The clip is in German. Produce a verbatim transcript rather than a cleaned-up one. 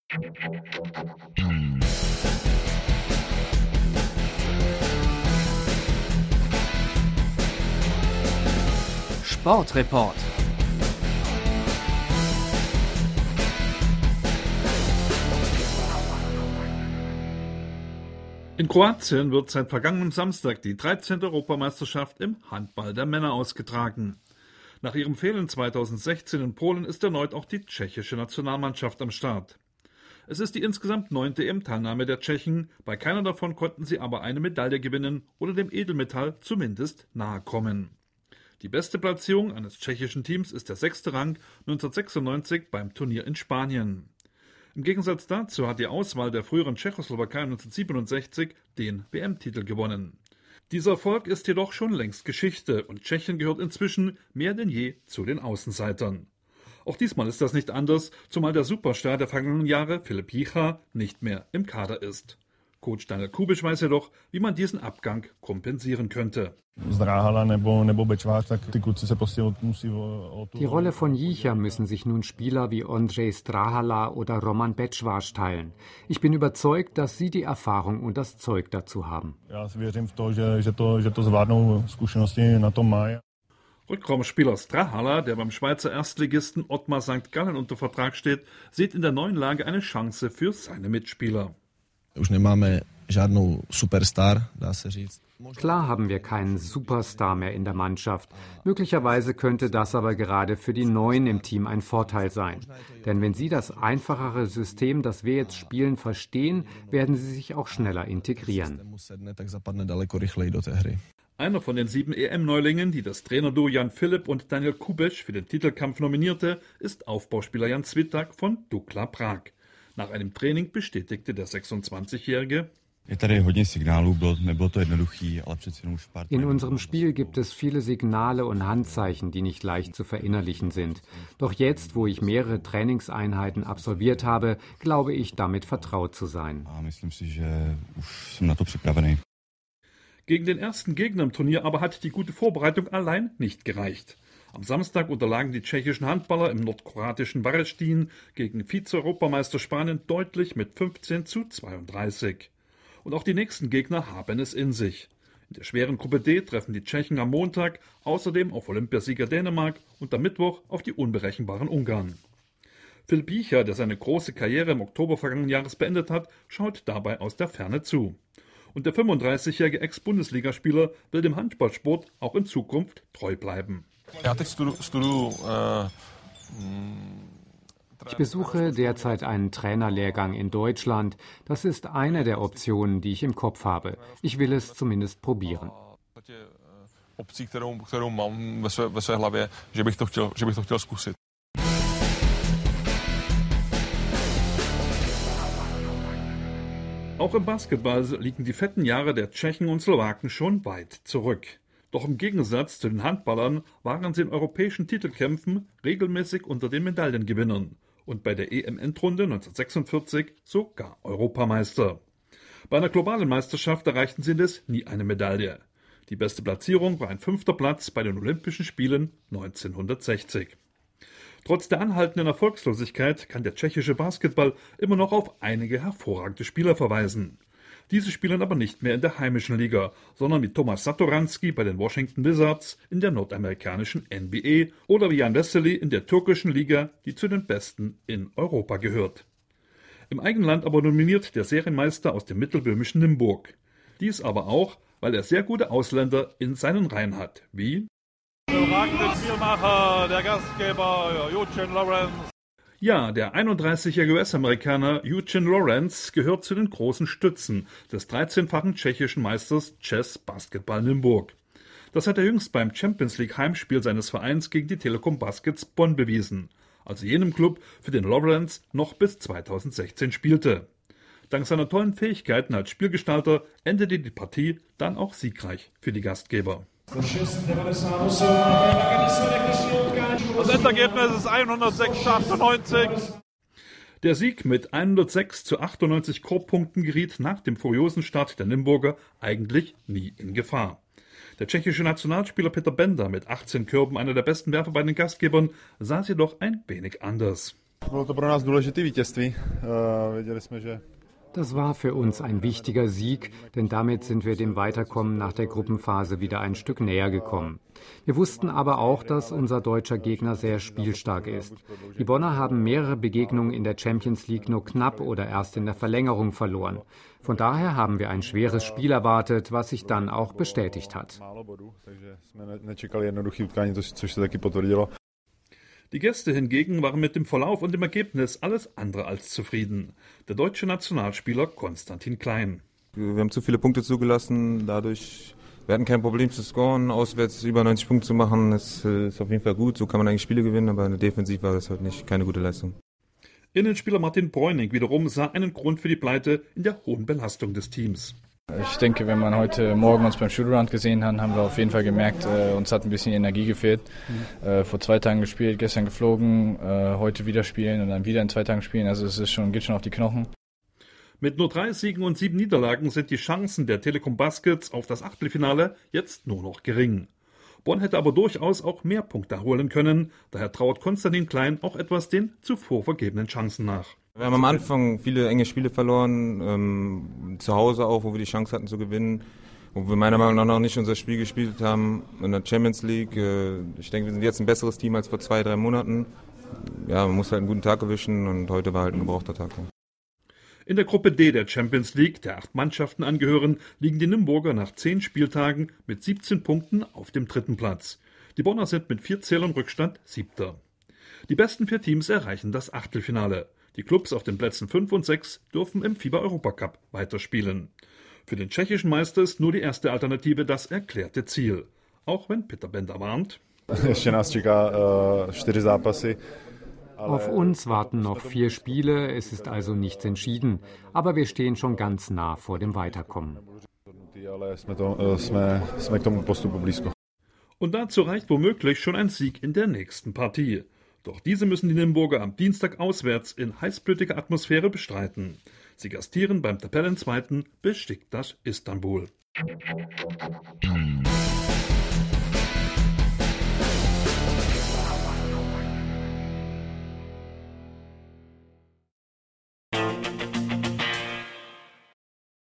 Sportreport. In Kroatien wird seit vergangenem Samstag die dreizehnte Europameisterschaft im Handball der Männer ausgetragen. Nach ihrem Fehlen zweitausendsechzehn in Polen ist erneut auch die tschechische Nationalmannschaft am Start. Es ist die insgesamt neunte E M-Teilnahme der Tschechen, bei keiner davon konnten sie aber eine Medaille gewinnen oder dem Edelmetall zumindest nahe kommen. Die beste Platzierung eines tschechischen Teams ist der sechste Rang neunzehnhundertsechsundneunzig beim Turnier in Spanien. Im Gegensatz dazu hat die Auswahl der früheren Tschechoslowakei neunzehnhundertsiebenundsechzig den W M-Titel gewonnen. Dieser Erfolg ist jedoch schon längst Geschichte und Tschechien gehört inzwischen mehr denn je zu den Außenseitern. Auch diesmal ist das nicht anders, zumal der Superstar der vergangenen Jahre, Filip Jicha, nicht mehr im Kader ist. Coach Daniel Kubiš weiß jedoch, wie man diesen Abgang kompensieren könnte. Die Rolle von Jicha müssen sich nun Spieler wie Ondřej Strahala oder Roman Becvaš teilen. Ich bin überzeugt, dass sie die Erfahrung und das Zeug dazu haben. Rückraumspieler Strahala, der beim Schweizer Erstligisten Ottmar Sankt Gallen unter Vertrag steht, sieht in der neuen Lage eine Chance für seine Mitspieler. Klar haben wir keinen Superstar mehr in der Mannschaft. Möglicherweise könnte das aber gerade für die Neuen im Team ein Vorteil sein. Denn wenn sie das einfachere System, das wir jetzt spielen, verstehen, werden sie sich auch schneller integrieren. Einer von den sieben E M-Neulingen, die das Trainerduo Jan Filip und Daniel Kubiš für den Titelkampf nominierte, ist Aufbauspieler Jan Cvitak von Dukla Prag. Nach einem Training bestätigte der sechsundzwanzigjährige: In unserem Spiel gibt es viele Signale und Handzeichen, die nicht leicht zu verinnerlichen sind. Doch jetzt, wo ich mehrere Trainingseinheiten absolviert habe, glaube ich, damit vertraut zu sein. Gegen den ersten Gegner im Turnier aber hat die gute Vorbereitung allein nicht gereicht. Am Samstag unterlagen die tschechischen Handballer im nordkroatischen Varaždin gegen Vize-Europameister Spanien deutlich mit fünfzehn zu zweiunddreißig. Und auch die nächsten Gegner haben es in sich. In der schweren Gruppe D treffen die Tschechen am Montag außerdem auf Olympiasieger Dänemark und am Mittwoch auf die unberechenbaren Ungarn. Filip Jicha, der seine große Karriere im Oktober vergangenen Jahres beendet hat, schaut dabei aus der Ferne zu. Und der fünfunddreißigjährige Ex-Bundesligaspieler will dem Handballsport auch in Zukunft treu bleiben. Ich besuche derzeit einen Trainerlehrgang in Deutschland. Das ist eine der Optionen, die ich im Kopf habe. Ich will es zumindest probieren. Auch im Basketball liegen die fetten Jahre der Tschechen und Slowaken schon weit zurück. Doch im Gegensatz zu den Handballern waren sie in europäischen Titelkämpfen regelmäßig unter den Medaillengewinnern und bei der E M-Endrunde neunzehnhundertsechsundvierzig sogar Europameister. Bei einer globalen Meisterschaft erreichten sie indes nie eine Medaille. Die beste Platzierung war ein fünfter Platz bei den Olympischen Spielen neunzehnhundertsechzig. Trotz der anhaltenden Erfolgslosigkeit kann der tschechische Basketball immer noch auf einige hervorragende Spieler verweisen. Diese spielen aber nicht mehr in der heimischen Liga, sondern wie Tomáš Satoranský bei den Washington Wizards in der nordamerikanischen N B A oder wie Jan Vesely in der türkischen Liga, die zu den besten in Europa gehört. Im eigenen Land aber dominiert der Serienmeister aus dem mittelböhmischen Nymburk. Dies aber auch, weil er sehr gute Ausländer in seinen Reihen hat, wie überragende Spielmacher, der Gastgeber Eugene Lawrence. Ja, der einunddreißigjährige U S-Amerikaner Eugene Lawrence gehört zu den großen Stützen des dreizehnfachen tschechischen Meisters Chess Basketball Nymburk. Das hat er jüngst beim Champions League Heimspiel seines Vereins gegen die Telekom Baskets Bonn bewiesen, also jenem Club, für den Lawrence noch bis zweitausendsechzehn spielte. Dank seiner tollen Fähigkeiten als Spielgestalter endete die Partie dann auch siegreich für die Gastgeber. Das Endergebnis ist hundertsechs zu achtundneunzig. Der Sieg mit hundertsechs zu achtundneunzig Korbpunkten geriet nach dem furiosen Start der Nymburker eigentlich nie in Gefahr. Der tschechische Nationalspieler Petr Benda mit achtzehn Körben, einer der besten Werfer bei den Gastgebern, sah es jedoch ein wenig anders. Das war für uns ein wichtiger Sieg, denn damit sind wir dem Weiterkommen nach der Gruppenphase wieder ein Stück näher gekommen. Wir wussten aber auch, dass unser deutscher Gegner sehr spielstark ist. Die Bonner haben mehrere Begegnungen in der Champions League nur knapp oder erst in der Verlängerung verloren. Von daher haben wir ein schweres Spiel erwartet, was sich dann auch bestätigt hat. Die Gäste hingegen waren mit dem Verlauf und dem Ergebnis alles andere als zufrieden. Der deutsche Nationalspieler Konstantin Klein. Wir haben zu viele Punkte zugelassen, dadurch, wir hatten kein Problem zu scoren, auswärts über neunzig Punkte zu machen, das ist auf jeden Fall gut, so kann man eigentlich Spiele gewinnen, aber in der Defensive war das halt nicht, keine gute Leistung. Innenspieler Martin Bräuning wiederum sah einen Grund für die Pleite in der hohen Belastung des Teams. Ich denke, wenn man heute Morgen uns beim Shootaround gesehen hat, haben wir auf jeden Fall gemerkt, äh, uns hat ein bisschen Energie gefehlt. Mhm. Äh, vor zwei Tagen gespielt, gestern geflogen, äh, heute wieder spielen und dann wieder in zwei Tagen spielen. Also es ist schon, geht schon auf die Knochen. Mit nur drei Siegen und sieben Niederlagen sind die Chancen der Telekom Baskets auf das Achtelfinale jetzt nur noch gering. Bonn hätte aber durchaus auch mehr Punkte holen können. Daher trauert Konstantin Klein auch etwas den zuvor vergebenen Chancen nach. Wir haben am Anfang viele enge Spiele verloren, ähm, zu Hause auch, wo wir die Chance hatten zu gewinnen, wo wir meiner Meinung nach noch nicht unser Spiel gespielt haben in der Champions League. Äh, ich denke, wir sind jetzt ein besseres Team als vor zwei, drei Monaten. Ja, man muss halt einen guten Tag erwischen und heute war halt ein gebrauchter Tag. Ja. In der Gruppe D der Champions League, der acht Mannschaften angehören, liegen die Nymburker nach zehn Spieltagen mit siebzehn Punkten auf dem dritten Platz. Die Bonner sind mit vier Zählern Rückstand Siebter. Die besten vier Teams erreichen das Achtelfinale. Die Clubs auf den Plätzen fünf und sechs dürfen im FIBA-Europacup weiterspielen. Für den tschechischen Meister ist nur die erste Alternative das erklärte Ziel. Auch wenn Peter Bender warnt. Auf uns warten noch vier Spiele, es ist also nichts entschieden. Aber wir stehen schon ganz nah vor dem Weiterkommen. Und dazu reicht womöglich schon ein Sieg in der nächsten Partie. Doch diese müssen die Nymburker am Dienstag auswärts in heißblütiger Atmosphäre bestreiten. Sie gastieren beim Tabellenzweiten Beşiktaş Istanbul.